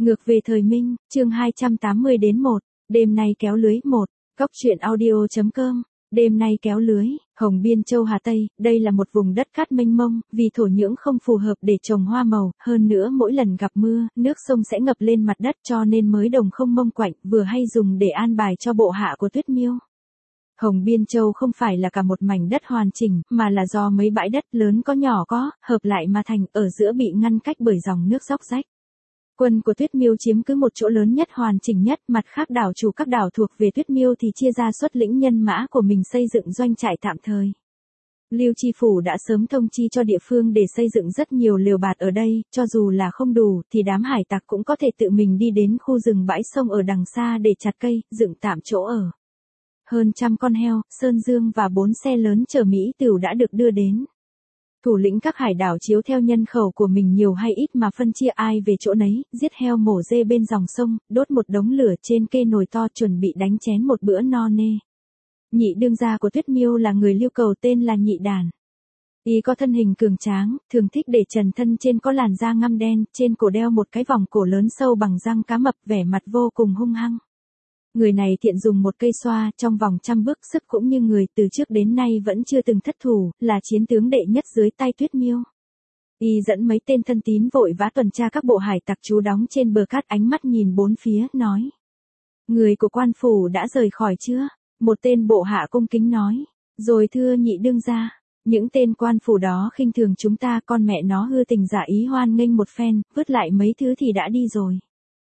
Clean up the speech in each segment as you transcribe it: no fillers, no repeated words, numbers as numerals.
Ngược về thời Minh, chương 280-1, đêm nay kéo lưới 1, Cóc truyện audio.com, đêm nay kéo lưới, Hồng Biên Châu Hà Tây, đây là một vùng đất cát mênh mông, vì thổ nhưỡng không phù hợp để trồng hoa màu, hơn nữa mỗi lần gặp mưa, nước sông sẽ ngập lên mặt đất cho nên mới đồng không mông quạnh, vừa hay dùng để an bài cho bộ hạ của Tuyết Miêu. Hồng Biên Châu không phải là cả một mảnh đất hoàn chỉnh, mà là do mấy bãi đất lớn có nhỏ có, hợp lại mà thành, ở giữa bị ngăn cách bởi dòng nước róc rách. Quân của Tuyết Miêu chiếm cứ một chỗ lớn nhất hoàn chỉnh nhất, mặt khác đảo chủ các đảo thuộc về Tuyết Miêu thì chia ra xuất lĩnh nhân mã của mình xây dựng doanh trại tạm thời. Lưu Chi Phủ đã sớm thông chi cho địa phương để xây dựng rất nhiều lều bạt ở đây, cho dù là không đủ thì đám hải tặc cũng có thể tự mình đi đến khu rừng bãi sông ở đằng xa để chặt cây, dựng tạm chỗ ở. Hơn 100 con heo, sơn dương và 4 xe lớn chở Mỹ tửu đã được đưa đến. Thủ lĩnh các hải đảo chiếu theo nhân khẩu của mình nhiều hay ít mà phân chia ai về chỗ nấy, giết heo mổ dê bên dòng sông, đốt một đống lửa trên kê nồi to chuẩn bị đánh chén một bữa no nê. Nhị đương gia của Tuyết Miêu là người Lưu Cầu tên là Nhị Đàn. Y có thân hình cường tráng, thường thích để trần thân trên có làn da ngăm đen, trên cổ đeo một cái vòng cổ lớn sâu bằng răng cá mập, vẻ mặt vô cùng hung hăng. Người này thiện dùng một cây xoa, trong vòng 100 bước sức cũng như người, từ trước đến nay vẫn chưa từng thất thủ, là chiến tướng đệ nhất dưới tay Tuyết Miêu. Y dẫn mấy tên thân tín vội vã tuần tra các bộ hải tặc trú đóng trên bờ cát, ánh mắt nhìn bốn phía, nói: Người của quan phủ đã rời khỏi chưa? Một tên bộ hạ cung kính nói: Rồi thưa nhị đương gia. Những tên quan phủ đó khinh thường chúng ta, con mẹ nó hư tình giả ý hoan nghênh một phen, vứt lại mấy thứ thì đã đi rồi.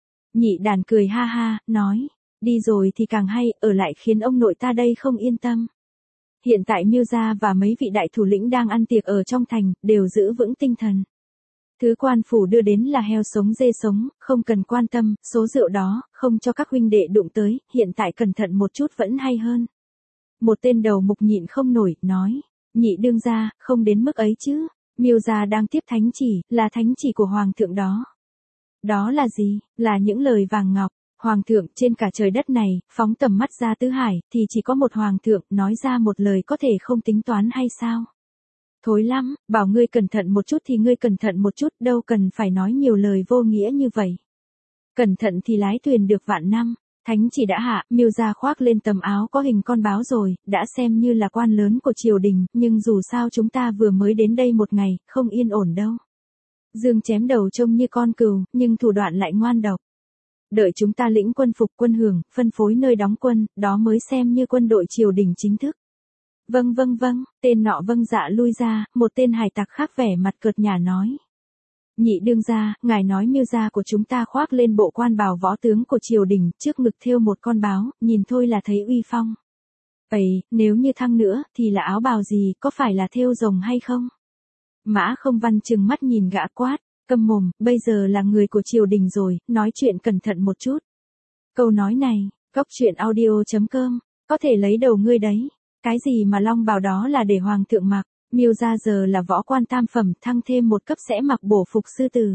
Nhị Đàn cười ha ha, nói: Đi rồi thì càng hay, ở lại khiến ông nội ta đây không yên tâm. Hiện tại Miêu gia và mấy vị đại thủ lĩnh đang ăn tiệc ở trong thành, đều giữ vững tinh thần. Thứ quan phủ đưa đến là heo sống dê sống, không cần quan tâm, số rượu đó, không cho các huynh đệ đụng tới, hiện tại cẩn thận một chút vẫn hay hơn. Một tên đầu mục nhịn không nổi, nói: Nhị đương gia, không đến mức ấy chứ, Miêu gia đang tiếp thánh chỉ, là thánh chỉ của hoàng thượng đó. Đó là gì? Là những lời vàng ngọc. Hoàng thượng, trên cả trời đất này, phóng tầm mắt ra tứ hải, thì chỉ có một hoàng thượng, nói ra một lời có thể không tính toán hay sao? Thối lắm, bảo ngươi cẩn thận một chút thì ngươi cẩn thận một chút, đâu cần phải nói nhiều lời vô nghĩa như vậy. Cẩn thận thì lái thuyền được vạn năm, thánh chỉ đã hạ, Miêu gia khoác lên tấm áo có hình con báo rồi, đã xem như là quan lớn của triều đình, nhưng dù sao chúng ta vừa mới đến đây một ngày, không yên ổn đâu. Dương chém đầu trông như con cừu, nhưng thủ đoạn lại ngoan độc. Đợi chúng ta lĩnh quân phục quân hưởng, phân phối nơi đóng quân, đó mới xem như quân đội triều đình chính thức. Vâng, tên nọ vâng dạ lui ra, một tên hải tặc khác vẻ mặt cợt nhả nói: Nhị đương gia, ngài nói Miêu gia của chúng ta khoác lên bộ quan bào võ tướng của triều đình, trước ngực thêu một con báo, nhìn thôi là thấy uy phong. Vậy, nếu như thăng nữa, thì là áo bào gì, có phải là thêu rồng hay không? Mã Không Văn trừng mắt nhìn gã quát: Câm mồm, bây giờ là người của triều đình rồi, nói chuyện cẩn thận một chút. Câu nói này, Cóc truyện audio.com, có thể lấy đầu ngươi đấy. Cái gì mà long bào đó là để hoàng thượng mặc, Miêu gia giờ là võ quan tam phẩm, thăng thêm một cấp sẽ mặc bổ phục sư tử.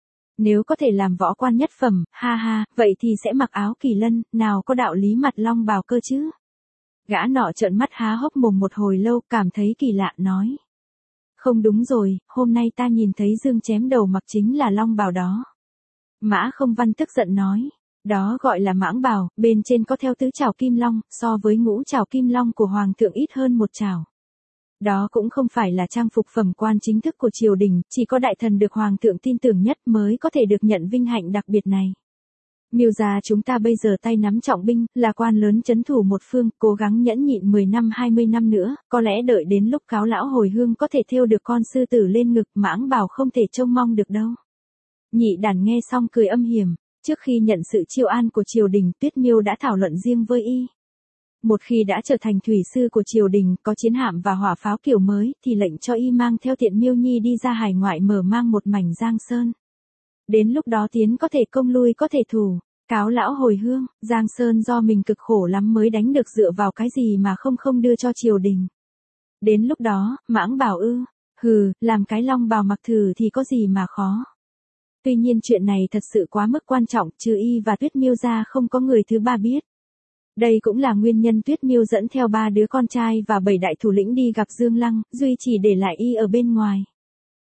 Nếu có thể làm võ quan nhất phẩm, ha ha, vậy thì sẽ mặc áo kỳ lân, nào có đạo lý mặt long bào cơ chứ. Gã nọ trợn mắt há hốc mồm một hồi lâu, cảm thấy kỳ lạ, nói: Không đúng rồi, hôm nay ta nhìn thấy Dương chém đầu mặc chính là long bào đó. Mã Không Văn tức giận nói: Đó gọi là mãng bào, bên trên có theo tứ trảo kim long, so với ngũ trảo kim long của hoàng thượng ít hơn một trảo. Đó cũng không phải là trang phục phẩm quan chính thức của triều đình, chỉ có đại thần được hoàng thượng tin tưởng nhất mới có thể được nhận vinh hạnh đặc biệt này. Miêu gia chúng ta bây giờ tay nắm trọng binh, là quan lớn trấn thủ một phương, cố gắng nhẫn nhịn 10 năm 20 năm nữa, có lẽ đợi đến lúc cáo lão hồi hương có thể thêu được con sư tử lên ngực, mãng bào không thể trông mong được đâu. Nhị Đàn nghe xong cười âm hiểm, trước khi nhận sự chiêu an của triều đình, Tuyết Miêu đã thảo luận riêng với y. Một khi đã trở thành thủy sư của triều đình, có chiến hạm và hỏa pháo kiểu mới, thì lệnh cho y mang theo Tiện Miêu Nhi đi ra hải ngoại mở mang một mảnh giang sơn. Đến lúc đó tiến có thể công lui có thể thủ, cáo lão hồi hương, giang sơn do mình cực khổ lắm mới đánh được dựa vào cái gì mà không đưa cho triều đình. Đến lúc đó, mãng bảo hừ, làm cái long bào mặc thử thì có gì mà khó. Tuy nhiên chuyện này thật sự quá mức quan trọng, trừ y và Tuyết Miêu gia không có người thứ ba biết. Đây cũng là nguyên nhân Tuyết Miêu dẫn theo 3 đứa con trai và 7 đại thủ lĩnh đi gặp Dương Lăng, duy chỉ để lại y ở bên ngoài.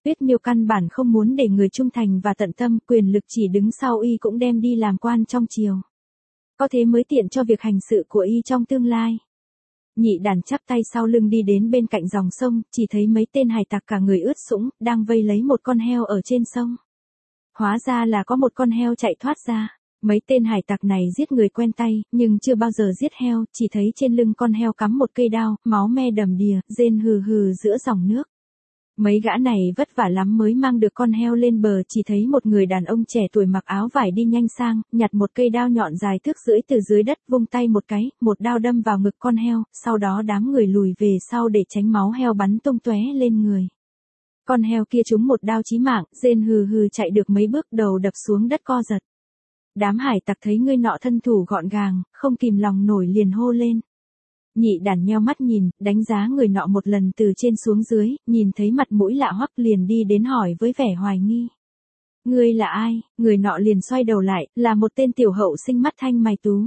Tuyết Miêu căn bản không muốn để người trung thành và tận tâm, quyền lực chỉ đứng sau y cũng đem đi làm quan trong triều. Có thế mới tiện cho việc hành sự của y trong tương lai. Nhị đàn chắp tay sau lưng đi đến bên cạnh dòng sông, chỉ thấy mấy tên hải tặc cả người ướt sũng, đang vây lấy một con heo ở trên sông. Hóa ra là có một con heo chạy thoát ra. Mấy tên hải tặc này giết người quen tay, nhưng chưa bao giờ giết heo, chỉ thấy trên lưng con heo cắm một cây đao, máu me đầm đìa, rên hừ hừ giữa dòng nước. Mấy gã này vất vả lắm mới mang được con heo lên bờ, chỉ thấy một người đàn ông trẻ tuổi mặc áo vải đi nhanh sang, nhặt một cây đao nhọn dài thước rưỡi từ dưới đất, vung tay một cái, một đao đâm vào ngực con heo, sau đó đám người lùi về sau để tránh máu heo bắn tung tóe lên người. Con heo kia trúng một đao chí mạng, rên hừ hừ chạy được mấy bước đầu đập xuống đất co giật. Đám hải tặc thấy người nọ thân thủ gọn gàng, không kìm lòng nổi liền hô lên. Nhị đàn nheo mắt nhìn, đánh giá người nọ một lần từ trên xuống dưới, nhìn thấy mặt mũi lạ hoắc liền đi đến hỏi với vẻ hoài nghi. Ngươi là ai? Người nọ liền xoay đầu lại, là một tên tiểu hậu sinh mắt thanh mày tú.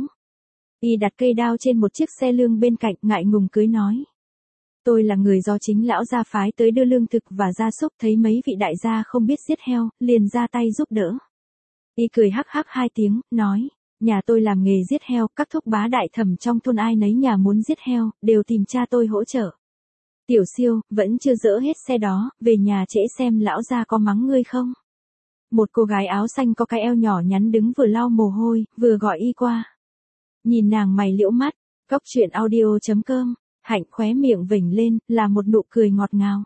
Y đặt cây đao trên một chiếc xe lương bên cạnh, ngại ngùng cưới nói. Tôi là người do chính lão gia phái tới đưa lương thực và gia súc, thấy mấy vị đại gia không biết giết heo, liền ra tay giúp đỡ. Y cười hắc hắc hai tiếng, nói. Nhà tôi làm nghề giết heo, các thúc bá đại thẩm trong thôn ai nấy nhà muốn giết heo, đều tìm cha tôi hỗ trợ. Tiểu Siêu, vẫn chưa dỡ hết xe đó, về nhà trễ xem lão gia có mắng ngươi không. Một cô gái áo xanh có cái eo nhỏ nhắn đứng vừa lau mồ hôi, vừa gọi y qua. Nhìn nàng mày liễu mắt, Cóc Truyện Audio.com, Hạnh khóe miệng vểnh lên, là một nụ cười ngọt ngào.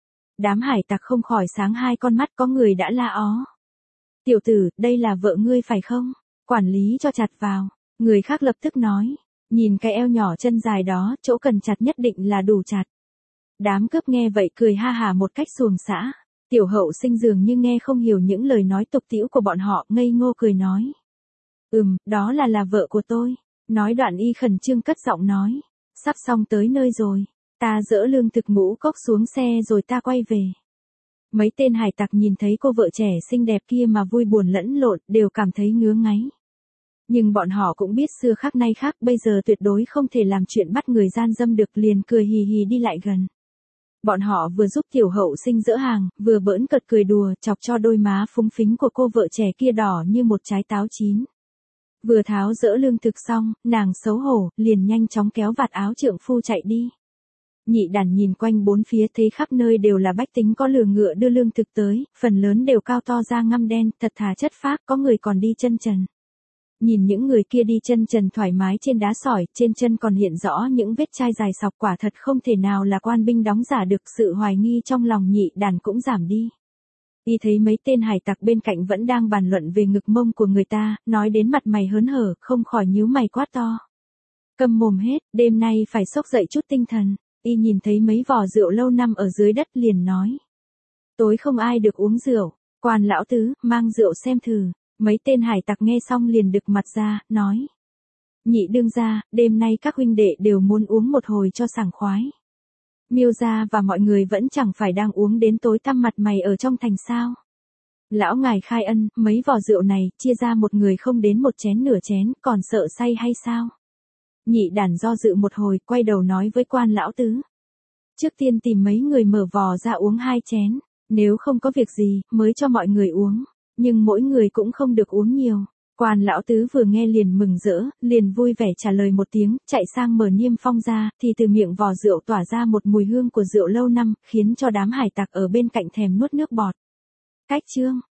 Đám hải tặc không khỏi sáng hai con mắt, có người đã la ó. Tiểu tử, đây là vợ ngươi phải không? Quản lý cho chặt vào. Người khác lập tức nói. Nhìn cái eo nhỏ chân dài đó, chỗ cần chặt nhất định là đủ chặt. Đám cướp nghe vậy cười ha hả một cách xuồng xã. Tiểu hậu sinh dường như nghe không hiểu những lời nói tục tĩu của bọn họ, ngây ngô cười nói. Đó là vợ của tôi. Nói đoạn y khẩn trương cất giọng nói. Sắp xong tới nơi rồi. Ta dỡ lương thực ngũ cốc xuống xe rồi ta quay về. Mấy tên hải tặc nhìn thấy cô vợ trẻ xinh đẹp kia mà vui buồn lẫn lộn, đều cảm thấy ngứa ngáy. Nhưng bọn họ cũng biết xưa khác nay khác, bây giờ tuyệt đối không thể làm chuyện bắt người gian dâm được, liền cười hì hì đi lại gần. Bọn họ vừa giúp tiểu hậu sinh dỡ hàng, vừa bỡn cợt cười đùa, chọc cho đôi má phúng phính của cô vợ trẻ kia đỏ như một trái táo chín. Vừa tháo dỡ lương thực xong, nàng xấu hổ, liền nhanh chóng kéo vạt áo trượng phu chạy đi. Nhị đàn nhìn quanh bốn phía thấy khắp nơi đều là bách tính có lừa ngựa đưa lương thực tới, phần lớn đều cao to da ngăm đen, thật thà chất phác, có người còn đi chân trần. Nhìn những người kia đi chân trần thoải mái trên đá sỏi, trên chân còn hiện rõ những vết chai dài sọc, quả thật không thể nào là quan binh đóng giả được, sự hoài nghi trong lòng nhị đàn cũng giảm đi. Y thấy mấy tên hải tặc bên cạnh vẫn đang bàn luận về ngực mông của người ta, nói đến mặt mày hớn hở, không khỏi nhíu mày quát to. Câm mồm hết, đêm nay phải xốc dậy chút tinh thần. Y nhìn thấy mấy vò rượu lâu năm ở dưới đất liền nói. Tối không ai được uống rượu, quan lão tứ, mang rượu xem thử. Mấy tên hải tặc nghe xong liền đực mặt ra, nói. Nhị đương gia, đêm nay các huynh đệ đều muốn uống một hồi cho sảng khoái. Miêu gia và mọi người vẫn chẳng phải đang uống đến tối tăm mặt mày ở trong thành sao. Lão ngài khai ân, mấy vò rượu này, chia ra một người không đến một chén nửa chén, còn sợ say hay sao? Nhị đàn do dự một hồi, quay đầu nói với quan lão tứ. Trước tiên tìm mấy người mở vò ra uống 2 chén, nếu không có việc gì, mới cho mọi người uống, nhưng mỗi người cũng không được uống nhiều. Quan lão tứ vừa nghe liền mừng rỡ, liền vui vẻ trả lời một tiếng, chạy sang mở niêm phong ra, thì từ miệng vò rượu tỏa ra một mùi hương của rượu lâu năm, khiến cho đám hải tặc ở bên cạnh thèm nuốt nước bọt. Cách chương